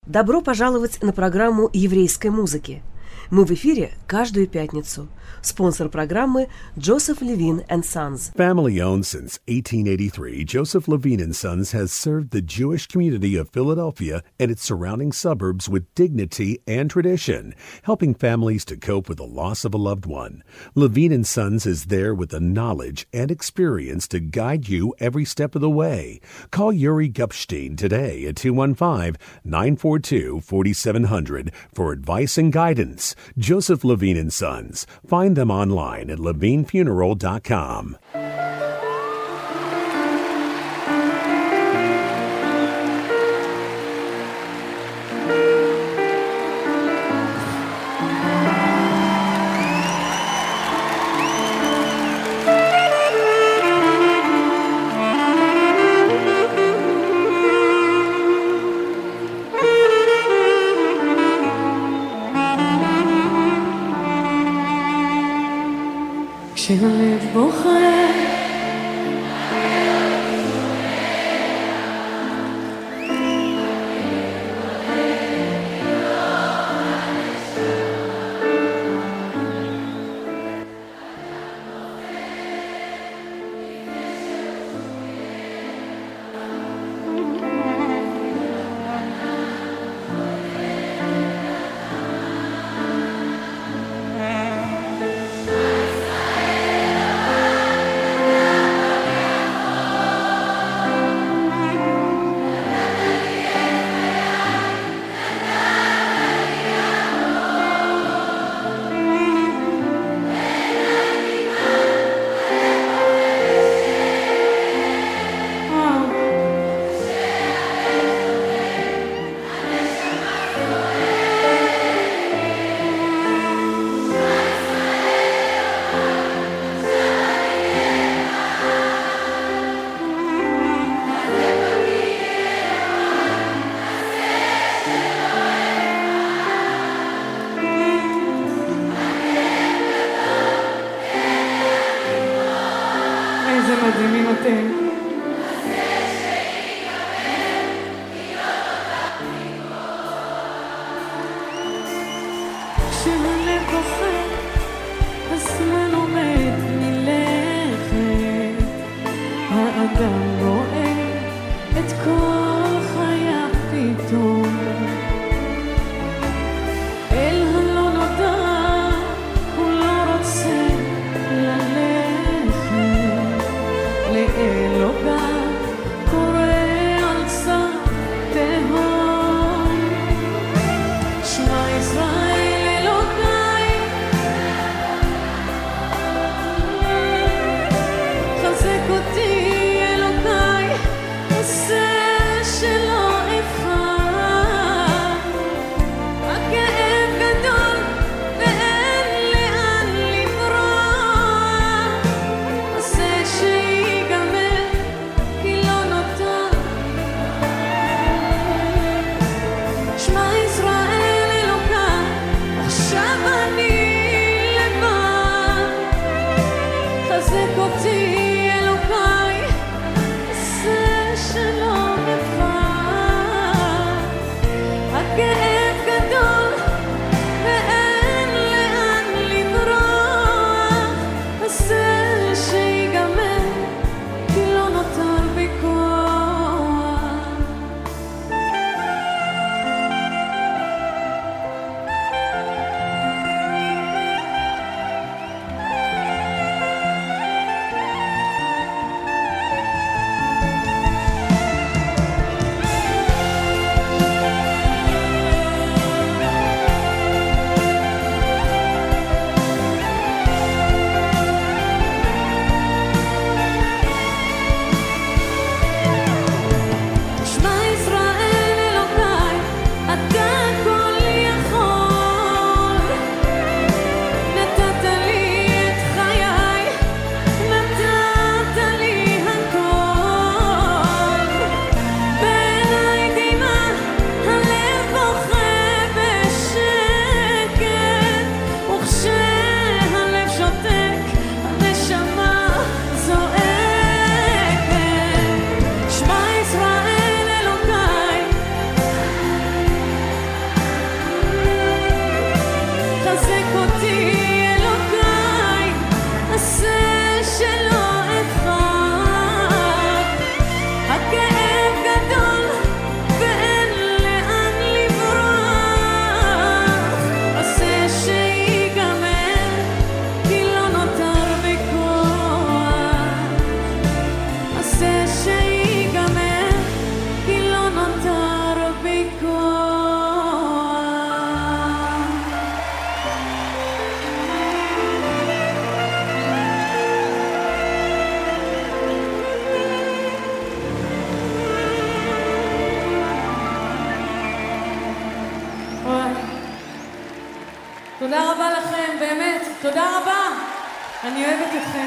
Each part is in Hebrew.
Добро пожаловать на программу еврейской музыки. Мы в эфире каждую пятницу. Спонсор программы Joseph Levine and Sons. Family owned since 1883, Joseph Levine and Sons has served the Jewish community of Philadelphia and its surrounding suburbs with dignity and tradition, helping families to cope with the loss of a loved one. Levine and Sons is there with the knowledge and experience to guide you every step of the way. Call Yuri Gupstein today at 215-942-4700 for advice and guidance. Joseph Levine and Sons. Find them online at levinefuneral.com. כשהלב בוחר איזה מדהימים אתם. כשהלב בוחר, הזמן עומד מלכת. האדם רואה את כל חייו פתאום. אל הלא נודע, הוא לא רוצה ללכת. לאלוהיו קורא על צד תהום. שמע ישראל אלוהי, חזק אותי אלוהי, עושה שלא אבחר. הכאב גדול ואין לאן לברוח. עושה שיגמר כי לא נותר. שמע ישראל אלוהי, עכשיו אני לבד. חזק אותי אלוהי, עושה שלא אבחר. הכאב גדול ואין לאן לברוח. עושה שיגמר כי לא נותר בי כוח. תודה רבה לכם, באמת, תודה רבה. אני אוהבת אתכם.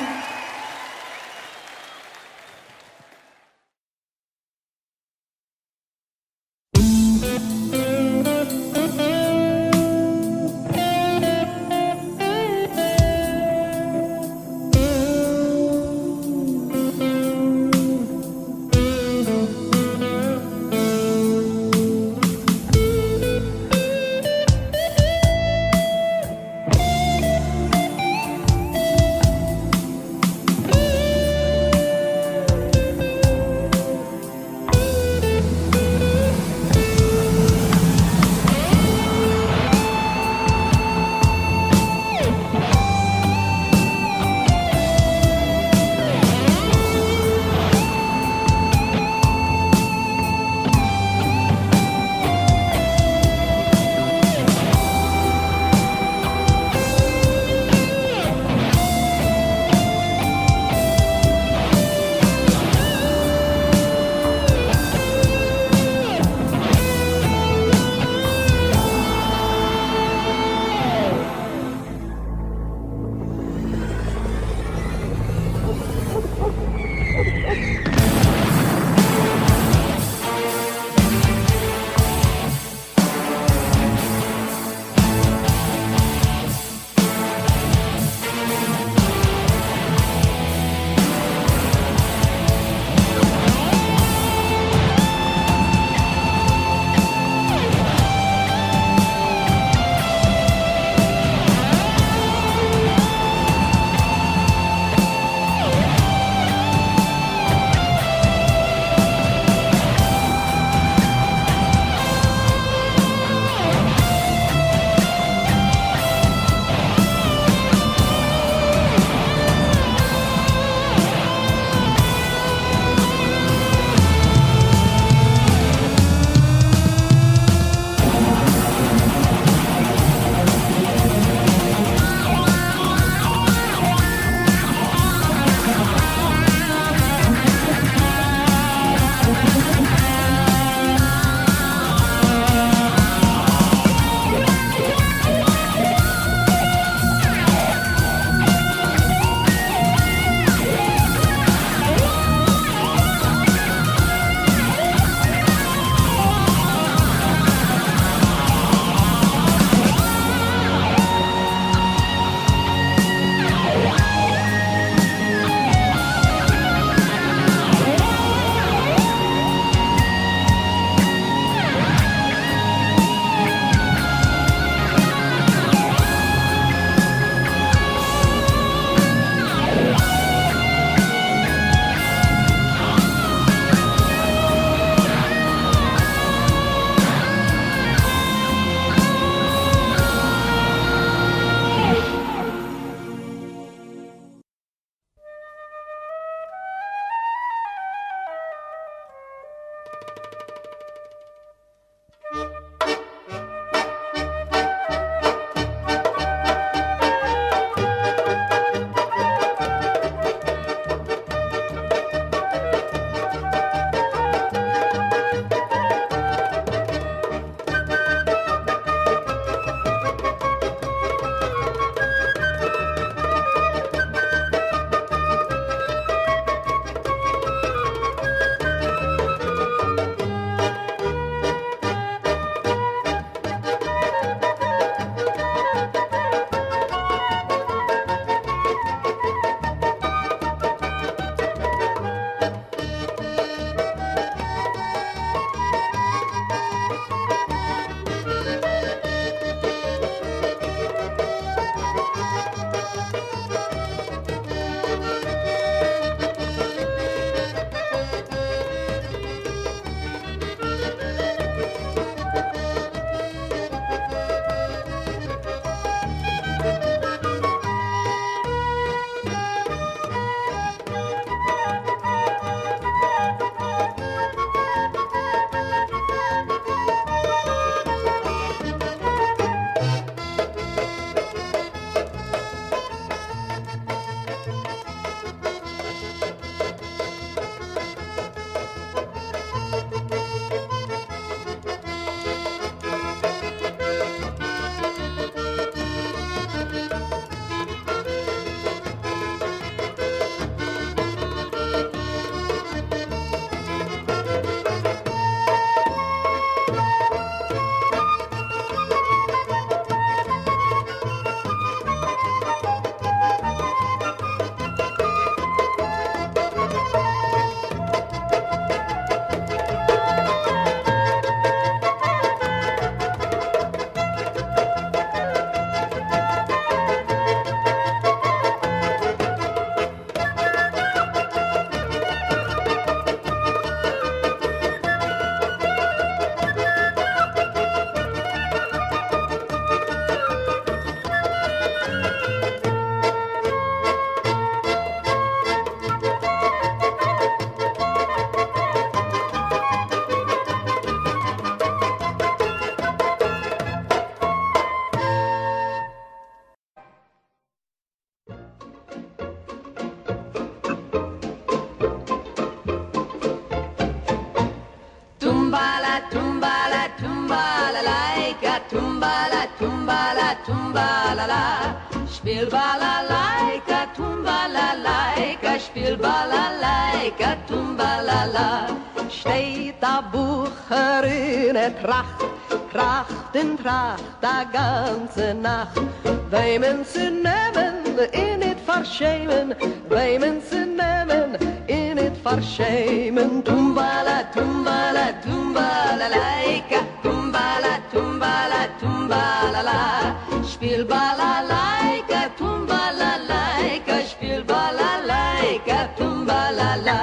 Tumbalala, spiel balalaika, Tumbalalaika, spiel balalaika, Tumbalala. Steht der Bucher in der Tracht, Tracht in Tracht, die ganze Nacht. Wehmen sie nehmen, in it verschämen, wehmen sie nehmen, in it verschämen. Tumbala, Tumbala, Tumbalalaika, Tumbala, Tumbala, Tumbalala. Spiel balalaika, Tumbalalaika, spiel balalaika, Tumbalala.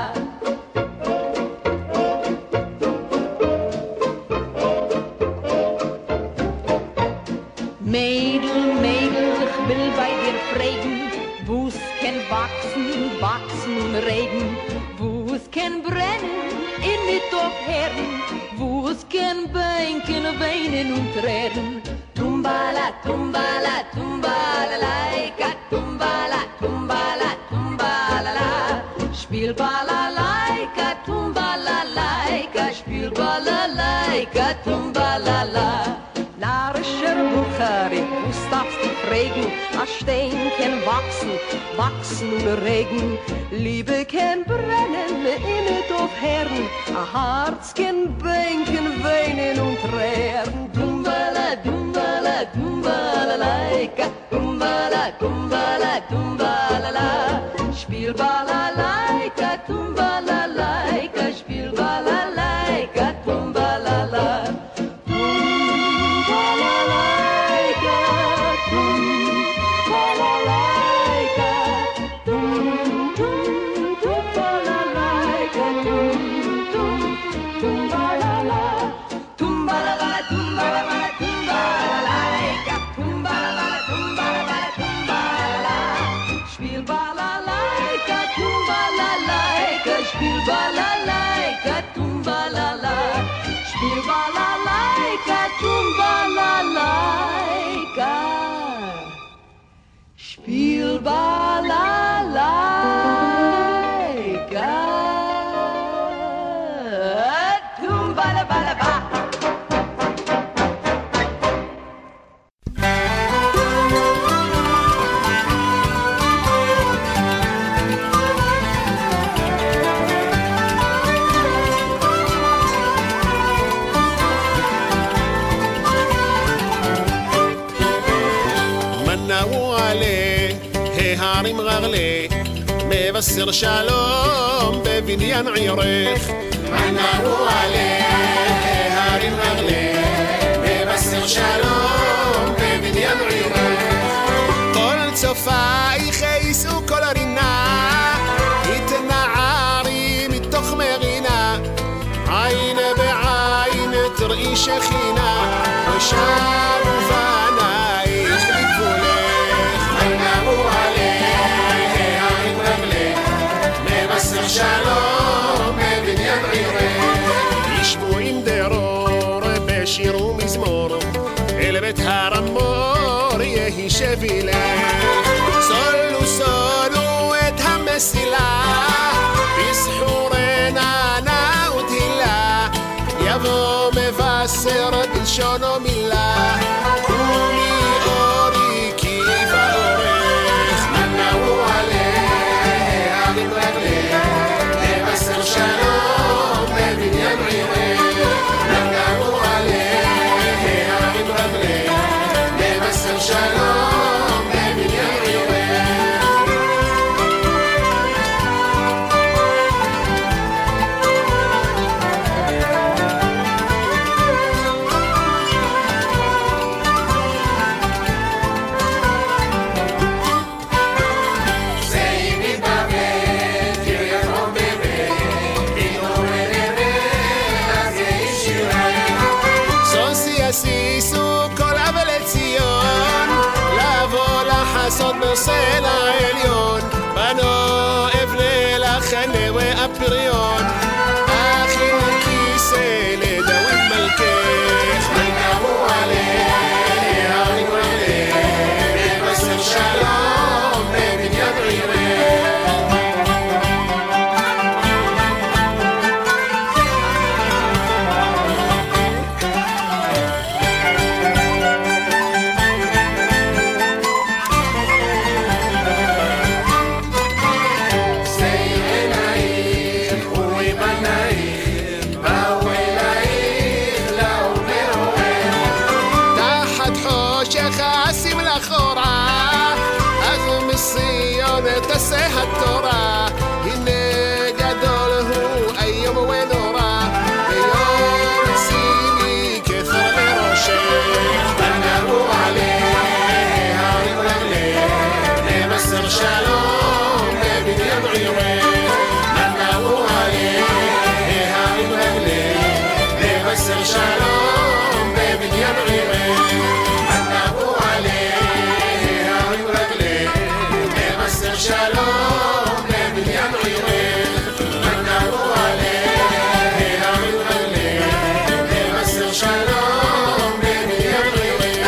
Mädel, Mädel, ich will bei dir fragen, wo's kann wachsen, wachsen und reden, wo's kann brennen, in mit auf Herden, wo's kann bänken, weinen und tränen. Tumbala, Tumbala, Tumbalalaika, Tumbala, Tumbala, Tumbalala. Spiel balalaika, Tumbalalaika, spiel balalaika, Tumbalala. Narischer Buchari, du darfst dich fragen, a Stein kann wachsen, wachsen und regen. Liebe kann brennen, innet auf Herren, a Herz kann bänken, weinen und tränen. Tumbala, Tumbala, Tumbalalaika, Tumbala, Tumbala, Tumbalala. Spiel balalaika, Tumbalalaika, spiel balalaika, Tumbalala. Balalaika, Tumbalala, spiel balalaika, Tumbalalaika, spiel balalaika, Tumbalala. מבשר שלום בבניין עירך מנעו עליה הרים רגליה מבשר שלום בבניין עירך כל צופייך יישאו כל הרינה התנערי מתוך מרינה עין בעין תראי שכינה ושם ובנייך לגבולך מנעו עליה שלום בבניין עירך ישבו עם דרור בשיר ומזמור אל בית הרמור יהי שבילך סולו סולו את המסילה פסחו רננה ותהילה יבוא מבשר בלשונו מילה ומי אורי כי באורך מנעו עליה שלום בבניין עירך נגעו עליה הרים רגליה מבשר שלום בבניין עירך לעשות נושא לעליון בנו אבנה לחנה והפריון אחים כיסא לדוד מלכך מנעו עליה הרים רגליה מבשר שלום בבניין עירך התורה, הנה גדול הוא היום ונורא, ביום שימי כתר לראשך, ונאמרו עליה הרים רגלך, נבשר שלום בבניין עירך, ונאמרו עליה הרים רגלך, נבשר שלום בבניין עירך, ונאמרו עליה הרים רגלך, נבשר שלום בבניין עירך, ונאמרו עליה הרים רגלך, נבשר שלום בבניין עירך.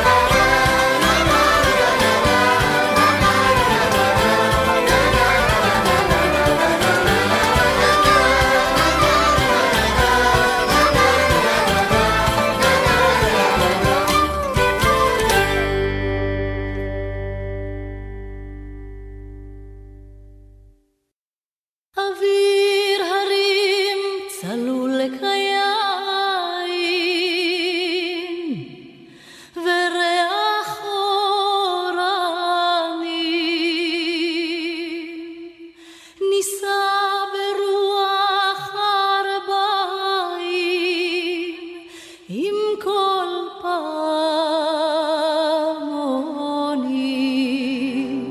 אוויר הרים צלול לקיים וריח אורנים נישא ברוח ארבעים עם כל פעמונים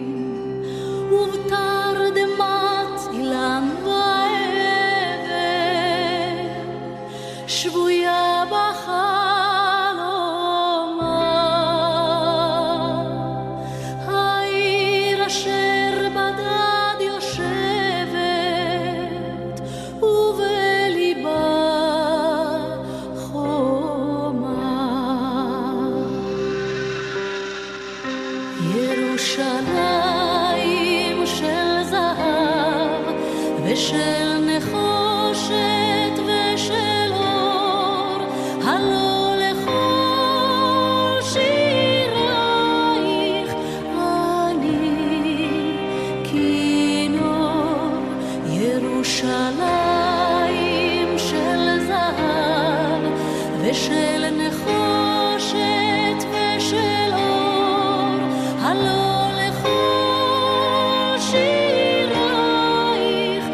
ובתרדמת אילן ועבר שבויה בחלומה העיר אשר בדד יושבת ובליבה חומה ירושלים של זהב ושל נחושת ושל אור, הלא לכל שירייך אני כינור. ירושלים של זהב ושל נחושת ושל אור, הלא לכל שירייך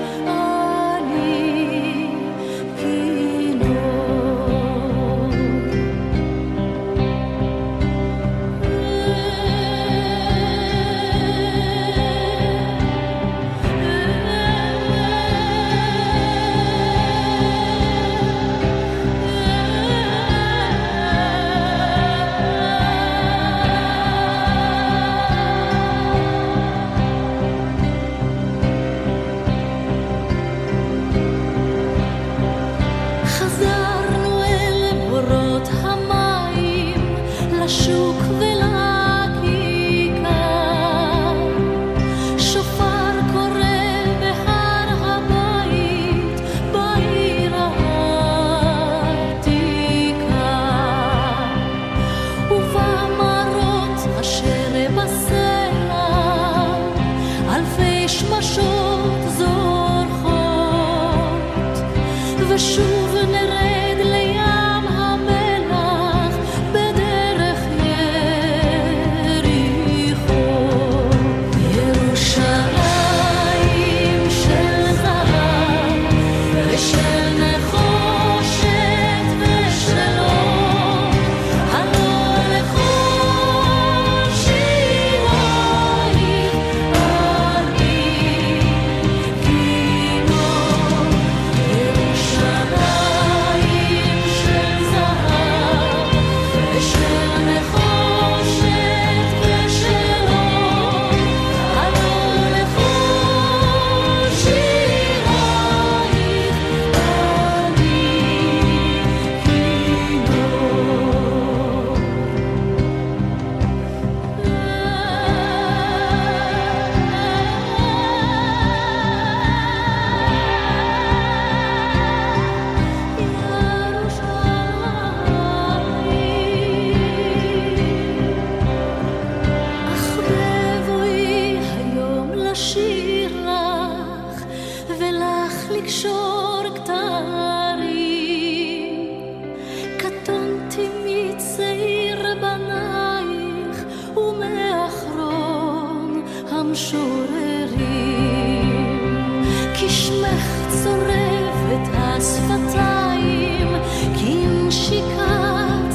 אני כינור. חזרנו אל בורות המים, לשוק ולכיכר, שופר קורא בהר הבית, בעיר העתיקה, ובמרות אשר בסלע, אלפי שמשות זורחות, ושוב נרד לים המלח בדרך יריחו. ירושלים של זהב ושל נחושת ושל אור, הלא לכל שירייך אני כינור. ירושלים של זהב ושל נחושת ושל אור, הלא לכל שירייך אני אך בבואי היום לשיר לך ולך לקשור כתרים, קטונתי מצעיר בנייך ומאחרון המשוררים. שמך צורב את השפתיים כנשיקת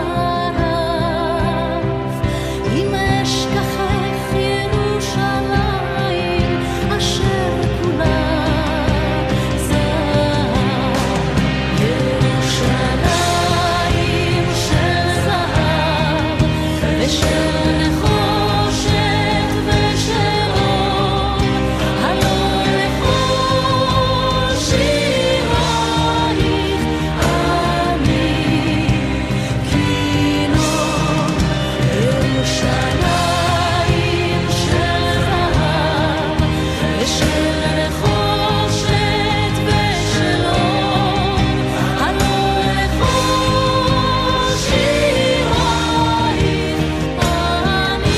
צרף אם אשכחך ירושלים אשר כולה זהב ירושלים של זהב ושל נחושת ושל אור הלא לכל שירייך אני כינור ירושלים של זהב ושל נחושת ושל אור הלא לכל שירייך אני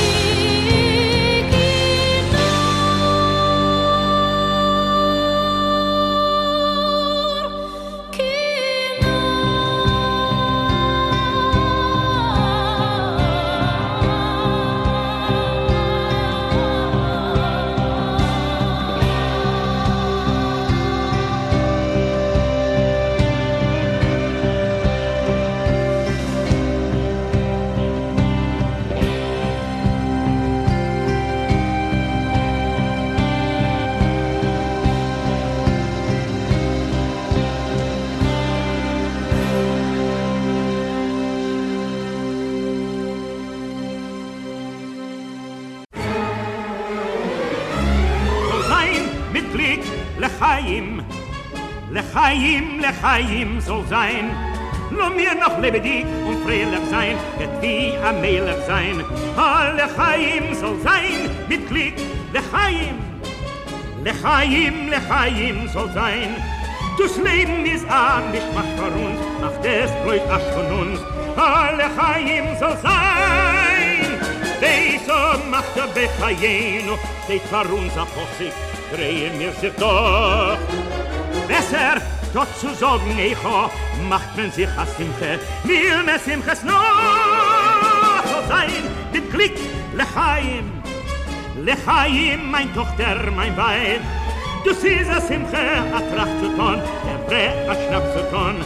L'chaim, L'chaim, L'chaim soll sein. Nur mir noch lebendig und freilich sein, wird wie ein Melech sein. L'chaim soll sein, mit Glück, L'chaim. L'chaim, L'chaim soll sein. Das Leben ist nicht macht für uns, ach das bleibt auch von uns. L'chaim soll sein. Dieser macht der Bechayenu, steht für uns ein Possig. Drehen wir sich doch. Besser, dort zu sagen, Echo, macht man sich a Simche, will man Simches noch so sein, mit Glück, L'chaim. L'chaim, mein Tochter, mein Weib, du siehst a Simche, a Tracht zu tun, der Bre, a Schnapp zu tun,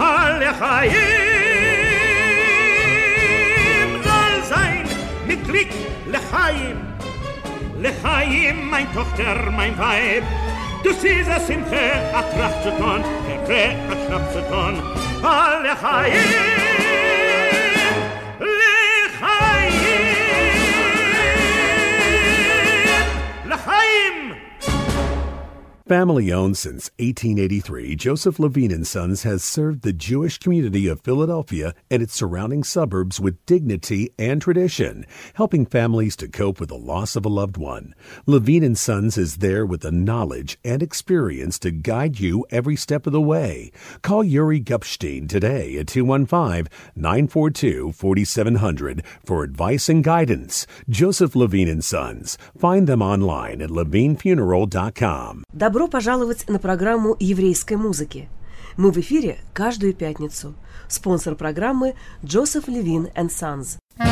L'chaim soll sein, mit Glück, L'chaim. L'chaim, mein Tochter, mein Weib, du siehst a Simche, a Tracht zu tun, der Bre, a Schnapp zu tun, L'chaim, L'chaim, L'chaim. Family owned since 1883, Joseph Levine & Sons has served the Jewish community of Philadelphia and its surrounding suburbs with dignity and tradition, helping families to cope with the loss of a loved one. Levine & Sons is there with the knowledge and experience to guide you every step of the way. Call Yuri Gupstein today at 215-942-4700 for advice and guidance. Joseph Levine & Sons. Find them online at levinefuneral.com. Добро пожаловать на программу еврейской музыки. Мы в эфире каждую пятницу. Спонсор программы Joseph Levine & Sons.